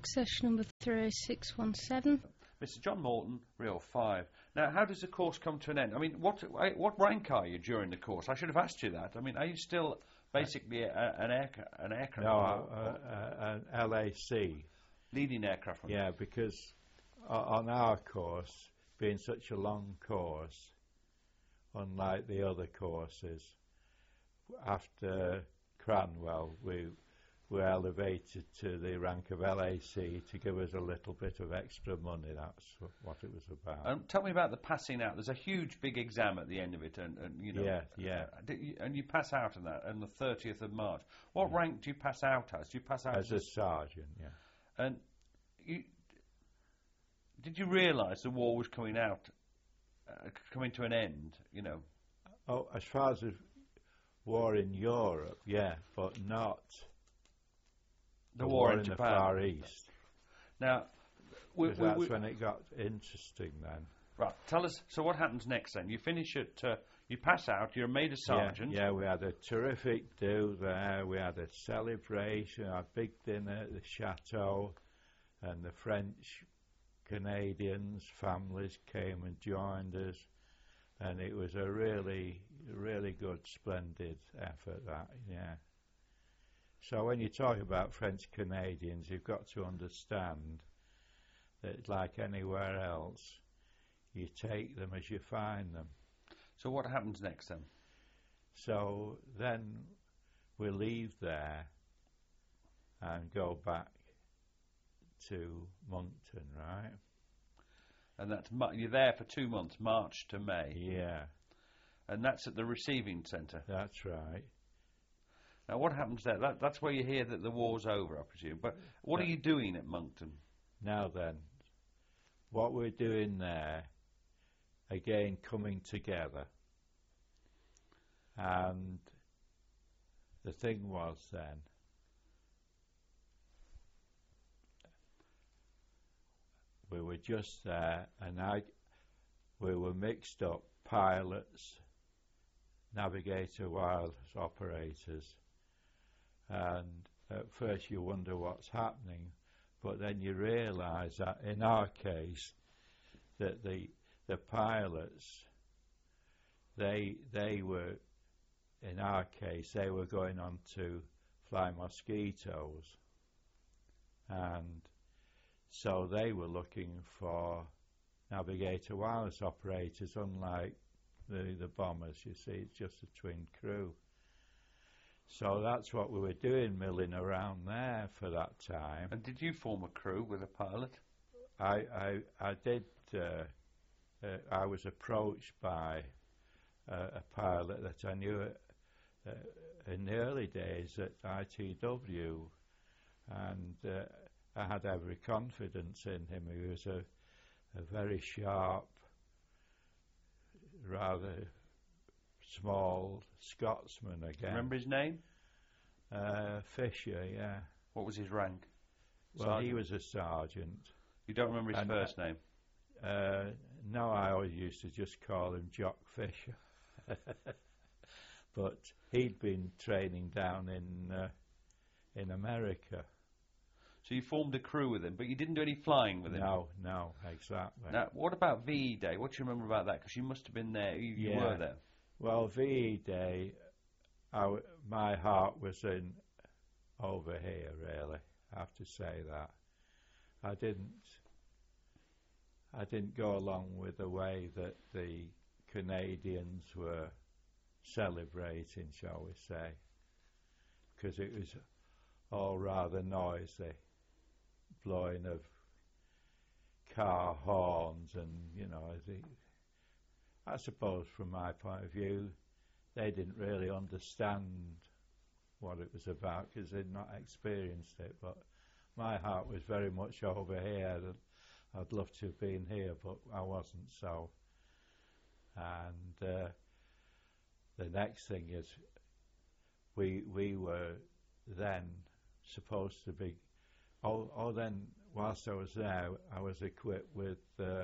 access number 30617. Mr. John Morton, Reel 5. Now, how does the course come to an end? I mean, what rank are you during the course? I should have asked you that. I mean, are you still basically an aircraft? No, an LAC. Leading aircraft. Yeah, because on our course, being such a long course, unlike the other courses, after Cranwell, we were elevated to the rank of LAC to give us a little bit of extra money. That's what it was about. Tell me about the passing out. There's a huge, big exam at the end of it, and you know. Yeah. And you pass out on that on the 30th of March. What rank do you pass out as? Do you pass out as a sergeant? Yeah. And did you realise the war was coming to an end? You know. Oh, as far as the war in Europe, yeah, but not the war in the Far East. Now, that's when it got interesting then. Right, tell us, so what happens next then? You finish at, you pass out, you're made a sergeant. Yeah, we had a terrific do there, we had a celebration, a big dinner at the chateau, and the French, Canadians, families came and joined us, and it was a really, really good, splendid effort, that, yeah. So when you talk about French Canadians, you've got to understand that, like anywhere else, you take them as you find them. So what happens next then? So then we leave there and go back to Moncton, right? And that's you're there for 2 months, March to May. Yeah. And that's at the receiving centre. That's right. Now, what happens there? That's where you hear that the war's over, I presume. But what are you doing at Moncton? Now then, what we're doing there, again, coming together. And the thing was then, we were just there, and we were mixed up, pilots, navigator, wireless operators. And at first you wonder what's happening, but then you realise that in our case, that the pilots, they were, in our case, they were going on to fly Mosquitoes, and so they were looking for navigator wireless operators, unlike the bombers. You see, it's just a twin crew. So that's what we were doing, milling around there for that time. And did you form a crew with a pilot? I did. I was approached by a pilot that I knew in the early days at ITW, and I had every confidence in him. He was a very sharp, rather small Scotsman again. Remember his name? Fisher, yeah. What was his rank? Well, sergeant? He was a sergeant. You don't remember his first name? No, I always used to just call him Jock Fisher. But he'd been training down in America. So you formed a crew with him, but you didn't do any flying with him? No, exactly. Now, what about VE Day? What do you remember about that? Because you must have been there. You were there. Well, VE Day, my heart was in over here, really. I have to say that. I didn't go along with the way that the Canadians were celebrating, shall we say, because it was all rather noisy, blowing of car horns, and I suppose from my point of view they didn't really understand what it was about because they'd not experienced it, but my heart was very much over here. I'd love to have been here, but I wasn't, so. And the next thing is we were then supposed to be then whilst I was there I was equipped with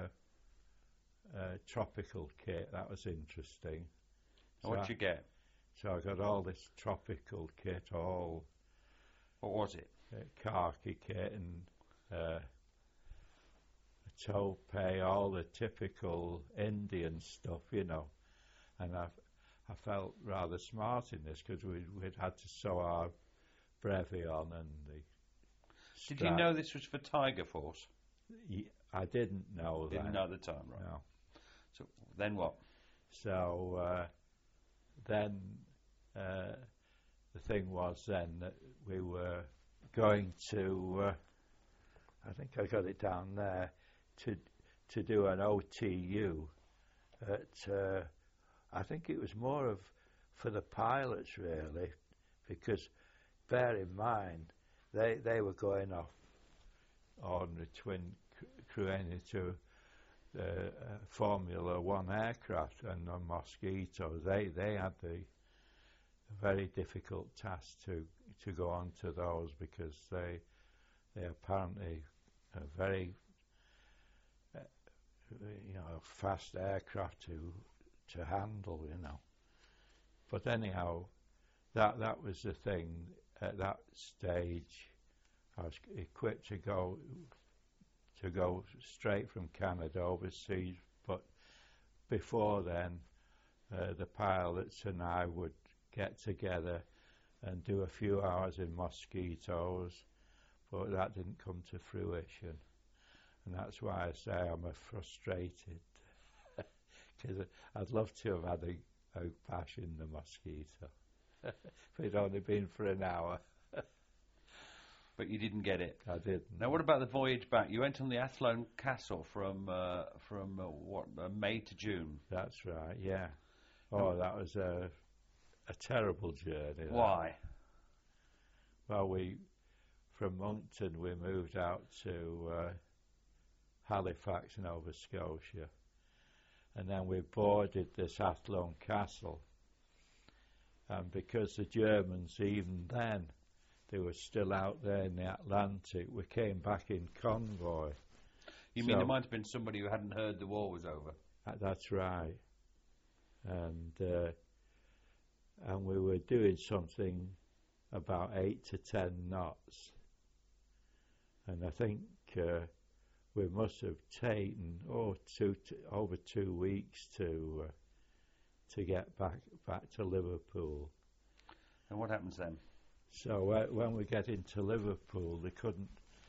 tropical kit. That was interesting. What'd you get? So I got all this tropical kit, all what was it? Khaki kit and a toupee, all the typical Indian stuff, you know. And I felt rather smart in this because we'd had to sew our brevet on and the strap. Did you know this was for Tiger Force? I didn't know that. Didn't know at the time, right? No. So then what? So then the thing was then that we were going to, I think I got it down there, to do an OTU at, I think it was more of for the pilots really, because bear in mind they were going off on the twin crew engine to Formula One aircraft, and on Mosquito they had the very difficult task to go on to those because they apparently are very fast aircraft to handle, you know. But anyhow, that was the thing. At that stage, I was equipped to go straight from Canada overseas. But before then, the pilots and I would get together and do a few hours in Mosquitoes, but that didn't come to fruition. And that's why I say I'm frustrated, because I'd love to have had a bash in the Mosquito if it'd only been for an hour. But you didn't get it. I didn't. Now, what about the voyage back? You went on the Athlone Castle from May to June. That's right. Yeah. Oh, that was a terrible journey. Why? Well, from Moncton we moved out to Halifax, Nova Scotia, and then we boarded this Athlone Castle. And because the Germans, even then, they were still out there in the Atlantic, we came back in convoy. You mean there might have been somebody who hadn't heard the war was over? That's right. And we were doing something about 8 to 10 knots. And I think we must have taken over 2 weeks to get back to Liverpool. And what happens then? So when we get into Liverpool, they couldn't.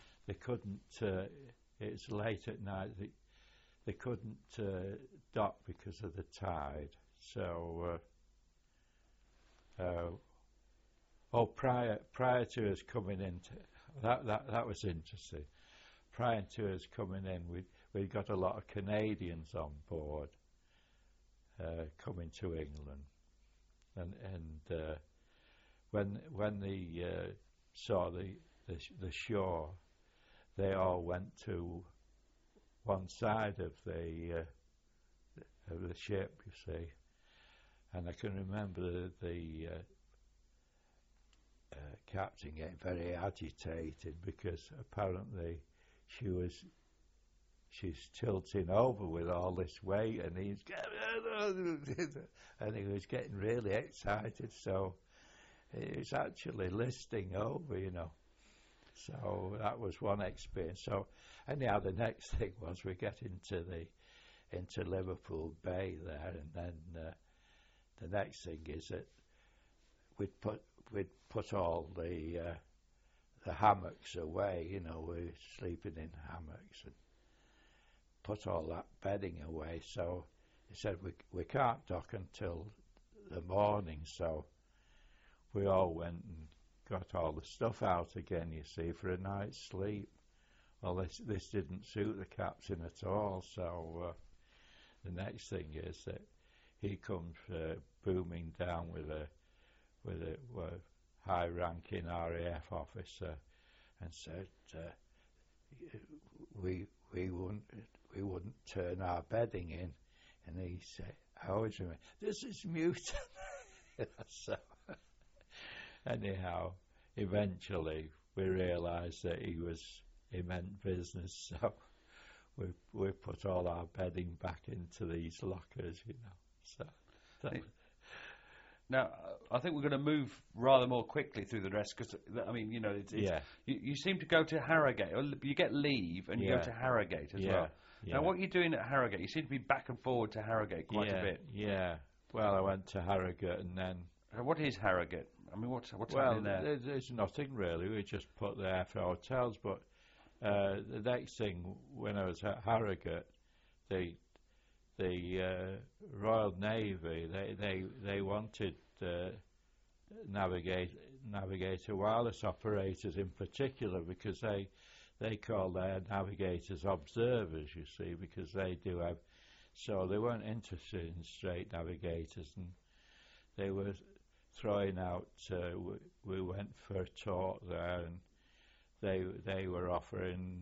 It's late at night. They couldn't dock because of the tide. So, prior to us coming into that was interesting. Prior to us coming in, we got a lot of Canadians on board coming to England, and when they saw the shore, they all went to one side of the ship, you see. And I can remember the captain getting very agitated because apparently she's tilting over with all this weight, and he was getting really excited. So it was actually listing over, you know. So that was one experience. So anyhow, the next thing was we get into Liverpool Bay there, and then the next thing is that we'd put all the hammocks away. You know, we were sleeping in hammocks and put all that bedding away. So he said we can't dock until the morning. So we all went and got all the stuff out again, you see, for a night's sleep. Well, this didn't suit the captain at all. So the next thing is that he comes booming down with a high-ranking RAF officer and said we wouldn't turn our bedding in, and he said, I always remember, this is mutiny. So anyhow, eventually we realised that he meant business, so we put all our bedding back into these lockers, you know. So Now, I think we're going to move rather more quickly through the rest because, I mean, you know, you seem to go to Harrogate. Or you get leave and you go to Harrogate as well. Yeah. Now, what are you doing at Harrogate? You seem to be back and forward to Harrogate quite a bit. Yeah. Well, I went to Harrogate and then... What is Harrogate? I mean, what's happening there? Well, there's nothing really. We just put there for hotels. But the next thing, when I was at Harrogate, the Royal Navy, they wanted navigator wireless operators in particular because they call their navigators observers, you see, because they do have, so they weren't interested in straight navigators, and they were throwing out, we went for a talk there, and they were offering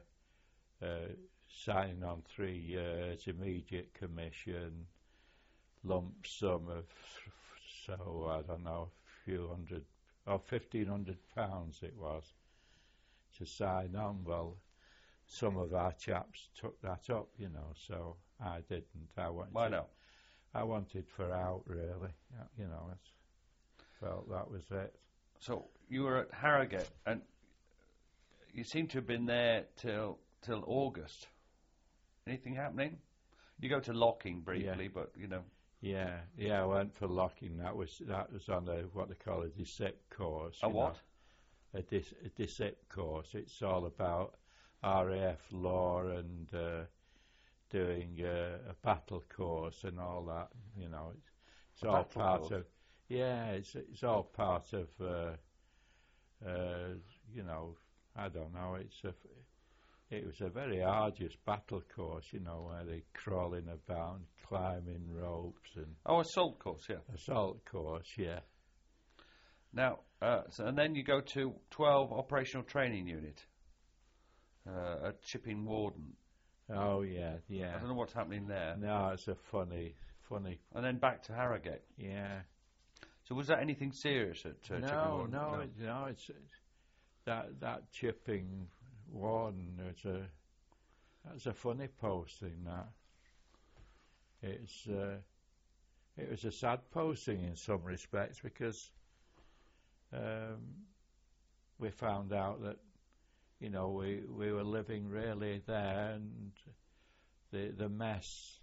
signing on 3 years, immediate commission, lump sum of, so I don't know, a few hundred, or £1,500 it was, to sign on. Well, some of our chaps took that up, you know, so I didn't. Why not? I wanted for out, really. You know, I felt that was it. So you were at Harrogate, and you seem to have been there till August. Anything happening? You go to Locking briefly, but you know. Yeah, I went for Locking. That was on what they call a DSIP course. A what? A DSIP course. It's all about RAF law and doing a battle course and all that. You know, it's all part course? Of. Yeah, it's all part of. You know, I don't know. It was a very arduous battle course, you know, where they're crawling about, and climbing ropes and... assault course, yeah. Assault course, yeah. Now, and then you go to 12 Operational Training Unit at Chipping Warden. Oh, yeah. I don't know what's happening there. No, it's a funny... And then back to Harrogate. Yeah. So was that anything serious at Chipping Warden? No, it's that Chipping... Warden, that's a funny posting. That it was a sad posting in some respects because we found out that, you know, we were living really there, and the mess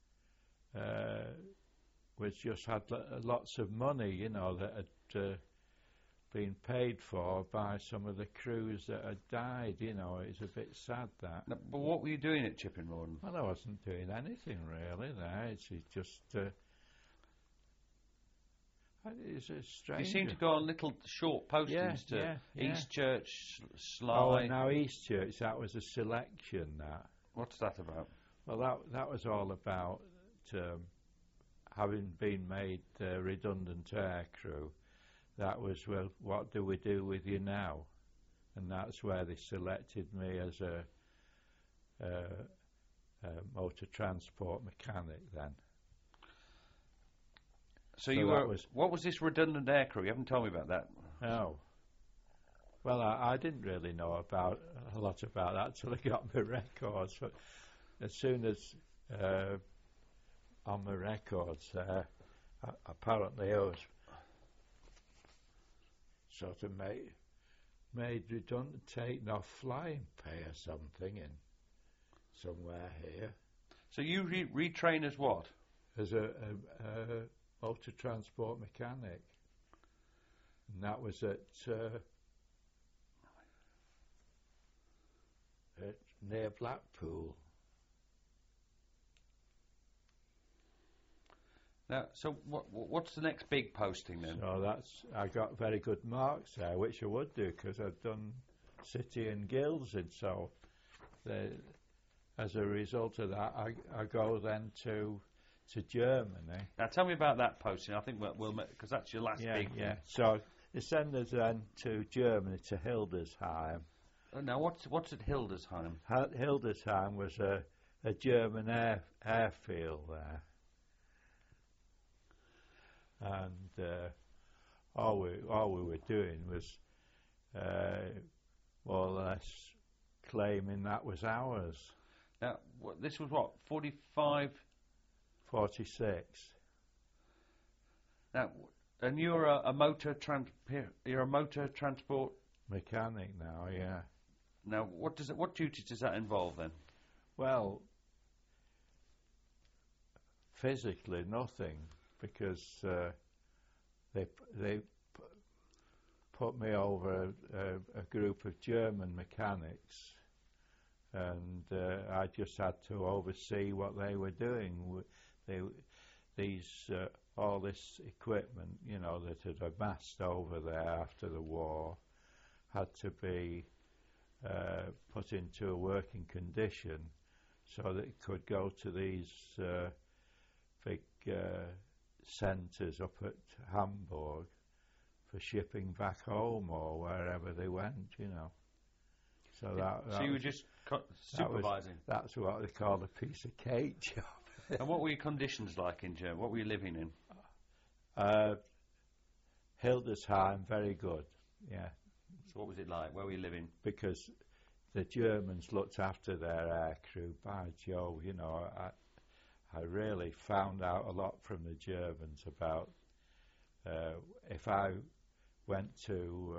was just had lots of money, you know, that had been paid for by some of the crews that had died. You know, it's a bit sad that. No, but what were you doing at Chipping Warden? Well, I wasn't doing anything really there. It's just it's a strange. You seem to go on little short postings to Eastchurch, Sly. Oh, and now Eastchurch, that was a selection. That. What's that about? Well, that was all about having been made redundant aircrew. That was, well, what do we do with you now? And that's where they selected me as a motor transport mechanic then. So you were, what was this redundant aircrew? You haven't told me about that. No. Well, I didn't really know a lot about that till I got my records. But as soon as on my records apparently I was sort of made redundant, taken off flying pay or something in somewhere here. So you retrain as what? As a motor transport mechanic, and that was at near Blackpool. Now, so what's the next big posting then? So I got very good marks there, which I would do because I'd done City and Guilds, and so as a result of that, I go then to Germany. Now, tell me about that posting. I think we'll because that's your last big. Yeah. So they send us then to Germany to Hildesheim. Now, what's at Hildesheim? Hildesheim was a German airfield there. And all we were doing was more or less claiming that was ours. Now, this was what, 45? 46. Now, And you're a motor you're a motor transport. Mechanic now, yeah. Now, what duties does that involve then? Well, physically nothing, because they put me over a group of German mechanics, and I just had to oversee what they were doing. All this equipment, you know, that had amassed over there after the war, had to be put into a working condition so that it could go to these big centres up at Hamburg for shipping back home or wherever they went, you know. So so you were just supervising? That's what they call a piece of cake job. And what were your conditions like in Germany? What were you living in? Hildesheim, very good, yeah. So what was it like? Where were you living? Because the Germans looked after their aircrew. By Jove, you know, I really found out a lot from the Germans about if I went to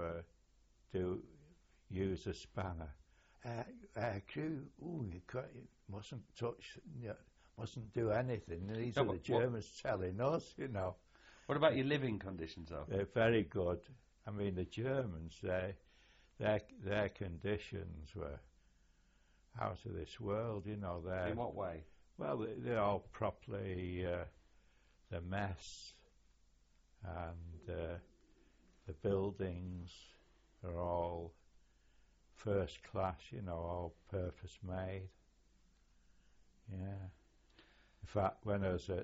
use a spanner, aircrew, you mustn't touch, mustn't do anything. These are the Germans telling us, you know. What about your living conditions, though? They're very good. I mean, the Germans, their conditions were out of this world, you know. In what way? Well, they're all properly, the mess, and the buildings are all first class, you know, all purpose made. Yeah. In fact, when I was at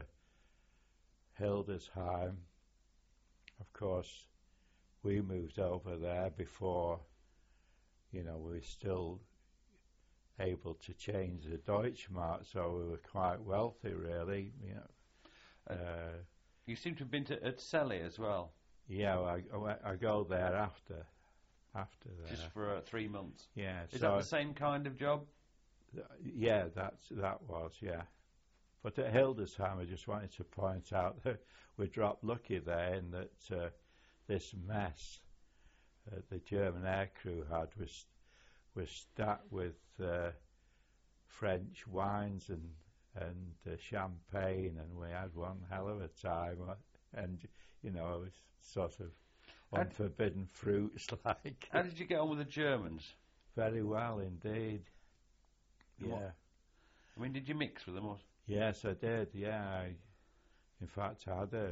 Hildesheim, of course, we moved over there before, you know, we were still able to change the Deutschmark, so we were quite wealthy, really. You know. You seem to have been at Celle as well. Yeah, well, I go there after that. Just for 3 months. Yeah. Is that the same kind of job? Yeah, that was, yeah. But at Hildesheim, I just wanted to point out that we dropped lucky there in that this mess the German aircrew had was stacked with French wines and champagne, and we had one hell of a time. And, you know, it was sort of unforbidden fruits like. How did you get on with the Germans? Very well indeed. Yeah. I mean, did you mix with them? Or? Yes, I did. Yeah, in fact, I had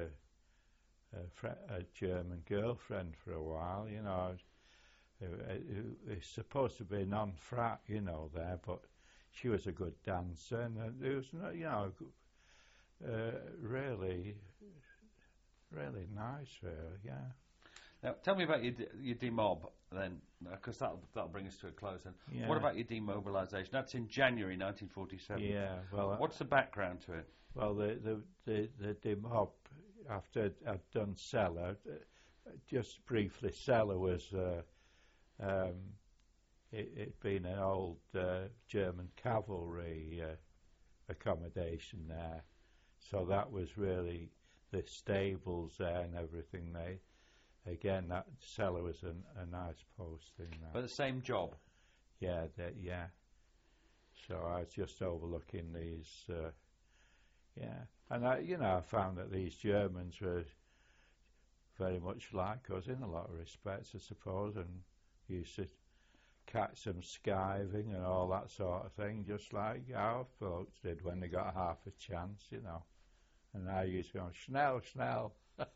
a German girlfriend for a while. You know, it's supposed to be non-frat, you know, there, but she was a good dancer, and it was, you know, really, really nice, really. Yeah. Now, tell me about your demob then, because that'll bring us to a close. Then, yeah. What about your demobilisation? That's in January 1947. Yeah. Well, what's the background to it? Well, the demob, after I'd done Celle, just briefly, Celle was it'd been an old German cavalry accommodation there, so that was really the stables there and everything. Again, that Celle was a nice posting. But the same job? Yeah, yeah. So I was just overlooking these, yeah. And I found that these Germans were very much like us in a lot of respects, I suppose, and used to catch them skiving and all that sort of thing, just like our folks did when they got half a chance, you know. And I used to go, Schnell, Schnell.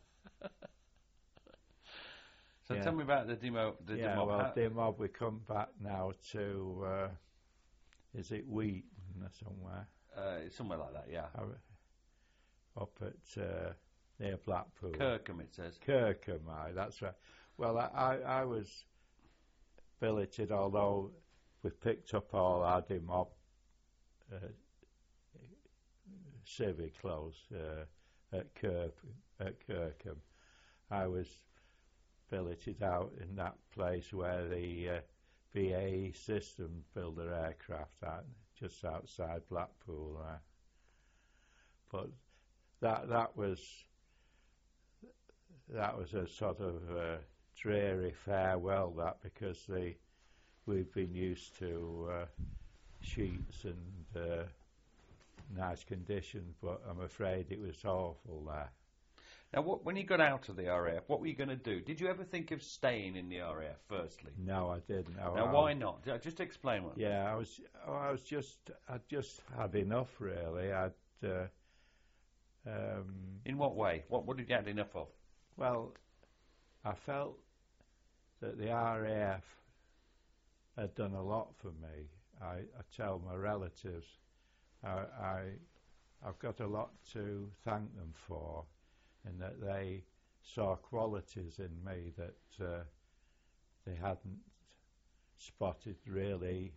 So tell me about the demob. Well, demob, we come back now to, is it Wheaton or somewhere? Somewhere like that, yeah. Up at near Blackpool. Kirkham, it says. Kirkham, that's right. Well, I was billeted, although we picked up all our demob civic clothes at Kirkham. I was billeted out in that place where the BAE Systems build their aircraft at, just outside Blackpool. But that was that was a sort of dreary farewell, that, because we've been used to sheets and nice conditions, but I'm afraid it was awful there. Now, when you got out of the RAF, what were you going to do? Did you ever think of staying in the RAF, firstly? No, I didn't. Now, why not? Just explain what. Yeah, I'd just had enough, really. In what way? What did you have enough of? Well, I felt that the RAF had done a lot for me. I tell my relatives I've got a lot to thank them for, in that they saw qualities in me that they hadn't spotted really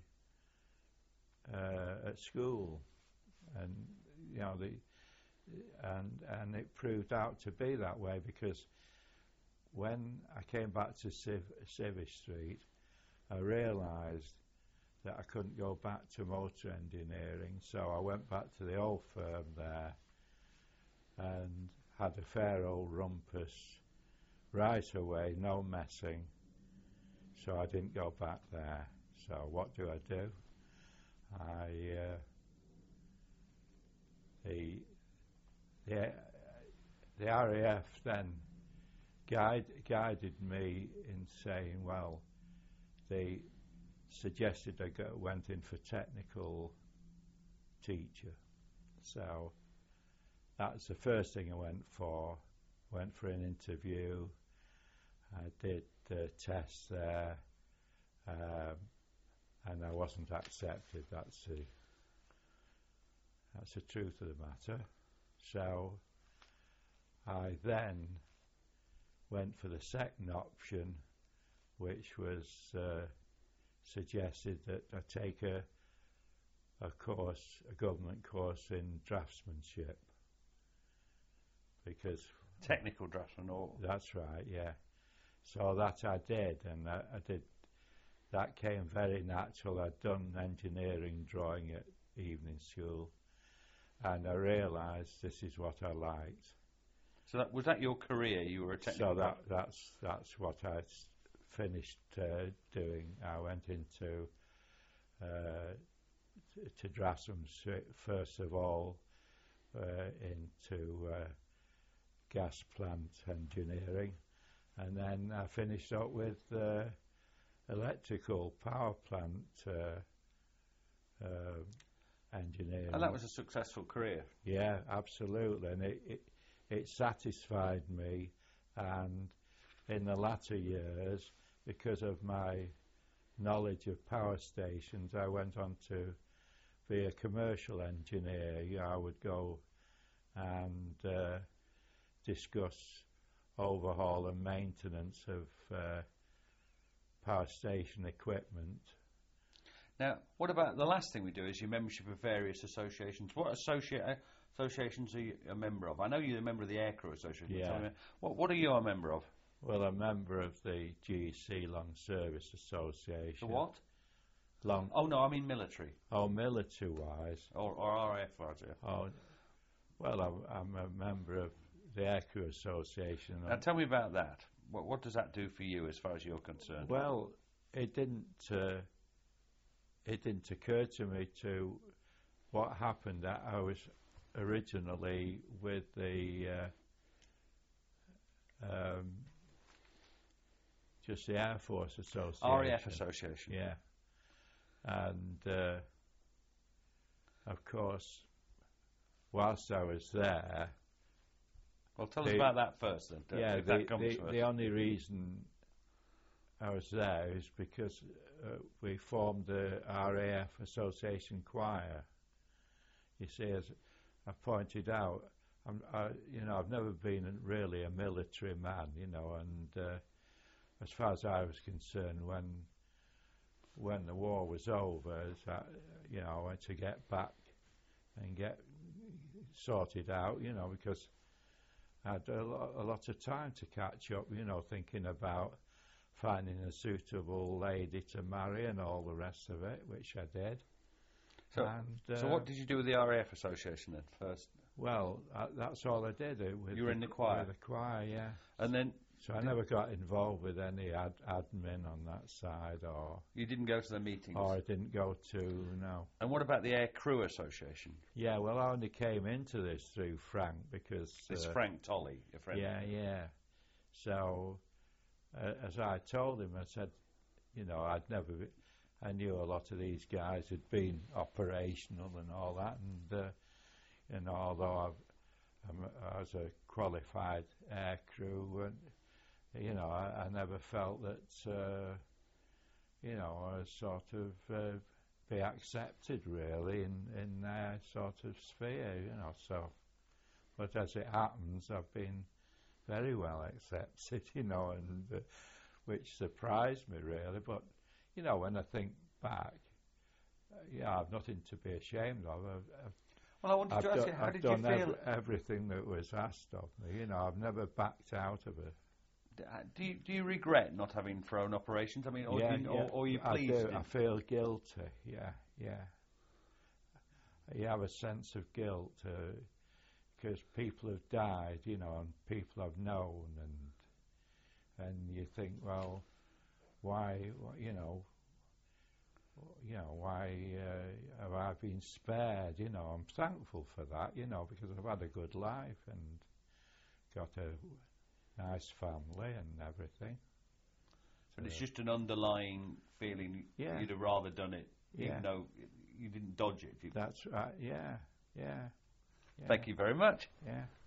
at school, and you know and it proved out to be that way, because when I came back to Civvy Street, I realised that I couldn't go back to motor engineering, so I went back to the old firm there and had a fair old rumpus right away, no messing, so I didn't go back there. So what do? The RAF then guided me in saying, well, they suggested I went in for technical teacher. So that's the first thing I went for. Went for an interview. I did the test there, and I wasn't accepted. That's the truth of the matter. So I then went for the second option, which was suggested that I take a government course in draftsmanship, because technical draftsman, or that's right, yeah. So that I did, and I did. That came very natural. I'd done engineering drawing at evening school, and I realised this is what I liked. So was that your career? You were a technical. So that's what I finished doing. I went into to draftsmanship first of all, into gas plant engineering, and then I finished up with electrical power plant engineering. And that was a successful career. Yeah, absolutely, and it satisfied me. And in the latter years, because of my knowledge of power stations, I went on to be a commercial engineer. I would go and discuss overhaul and maintenance of power station equipment. Now, what about the last thing we do is your membership of various associations? What associations are you a member of? I know you're a member of the Aircrew Association. Yeah. What are you a member of? Well, I'm a member of the GEC Long Service Association. The what? Long. Oh no, I mean military. Oh, military-wise. Or RAF, right? Yeah. Oh, well, I'm a member of the Aircrew Association. Now, tell me about that. What does that do for you, as far as you're concerned? Well, it didn't occur to me to what happened. That I was originally with the just the Air Force Association. RAF Association. Yeah. And of course, whilst I was there. Well, tell us about that first, then. Yeah, the only reason I was there is because we formed the RAF Association Choir. You see, as I pointed out, I've never been really a military man, and as far as I was concerned, when the war was over, I went to get back and get sorted out, because I had a lot of time to catch up, thinking about finding a suitable lady to marry and all the rest of it, which I did. So, And, so what did you do with the RAF Association then first? Well, that's all I did. With You were in the choir? With the choir, yeah. And then So I never got involved with any admin on that side, or you didn't go to the meetings? I didn't go to, no. And what about the Air Crew Association? Yeah, well, I only came into this through Frank because... It's Frank Tolley, your friend. Yeah. So, as I told him, I said, you know, I knew a lot of these guys had been operational and all that, and, you know, although I was a qualified air crew, and, you know, I never felt that, you know, I was sort of be accepted really in their sort of sphere, you know, so, but as it happens, I've been very well accepted, you know, and which surprised me really, but, you know, when I think back, yeah, I've nothing to be ashamed of. Well, I wanted to ask you, how did you feel? I've done everything that was asked of me, you know, I've never backed out of it. Do you regret not having thrown operations? I mean, or are you pleased? I feel guilty. Yeah. You have a sense of guilt because people have died, you know, and people I've known, and you think, well, why, you know, why have I been spared? You know, I'm thankful for that, you know, because I've had a good life and got a nice family and everything. But it's just an underlying feeling you'd have rather done it, even though you didn't dodge it. That's right, yeah. Thank you very much. Yeah.